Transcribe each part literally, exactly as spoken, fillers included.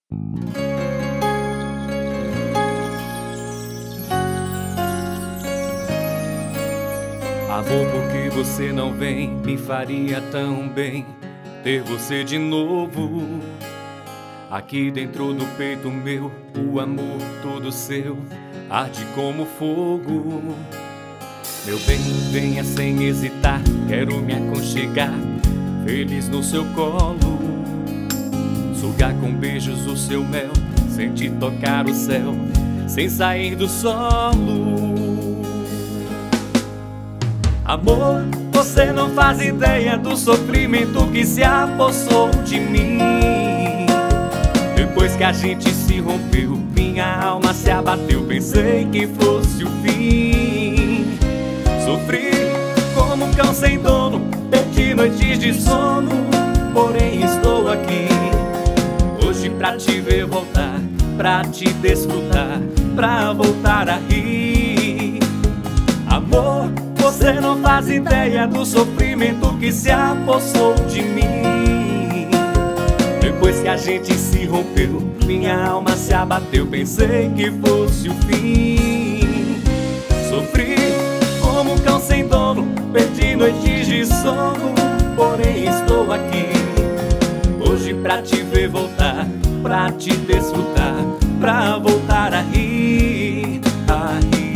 Amor, porque você não vem, me faria tão bem ter você de novo. Aqui dentro do peito meu, o amor todo seu arde como fogo. Meu bem, venha sem hesitar, quero me aconchegar, feliz no seu colo, sugar com beijos o seu mel, sentir tocar o céu, sem sair do solo. Amor, você não faz ideia do sofrimento que se apossou de mim. Depois que a gente se rompeu, minha alma se abateu, pensei que fosse o fim. Sofri como um cão sem dono, perdi noites de sono, porém estou aqui hoje pra te ver voltar, pra te desfrutar, pra voltar a rir. Amor, você não faz ideia do sofrimento que se apossou de mim. Depois que a gente se rompeu, minha alma se abateu, pensei que fosse o fim. Sofri como um cão sem dono, perdi noites de sono, porém estou aqui hoje pra te ver voltar, pra te desfrutar, pra voltar a rir, a rir.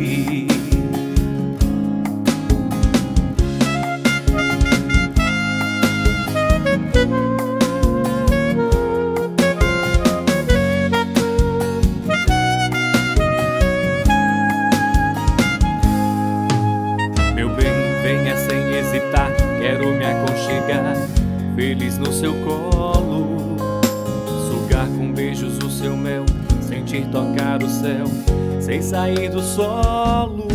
Meu bem, venha sem hesitar, quero me aconchegar, feliz no seu colo, sugar com beijos o seu mel, sentir tocar o céu, sem sair do solo.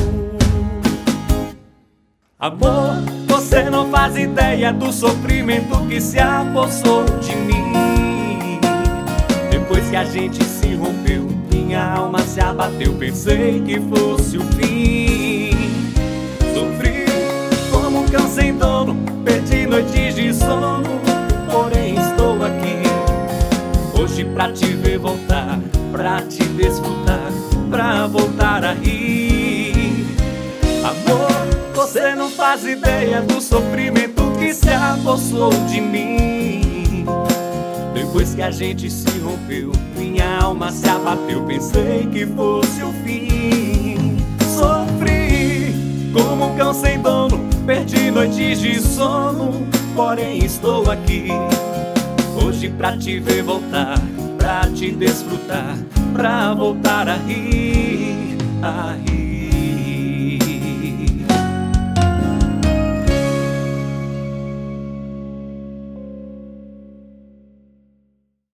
Amor, você não faz ideia do sofrimento que se apossou de mim. Depois que a gente se rompeu, minha alma se abateu, pensei que fosse o fim. Sofri como um cão sem dono, perdi noites de sono, porém estou aqui hoje pra te ver voltar, pra te desfrutar, pra voltar a rir. Amor, você não faz ideia do sofrimento que se apossou de mim. Depois que a gente se rompeu, minha alma se abateu, pensei que fosse o fim. Sofri como um cão sem dono, perdi noites de sono, porém estou aqui hoje pra te ver voltar, pra te desfrutar, pra voltar a rir, a rir.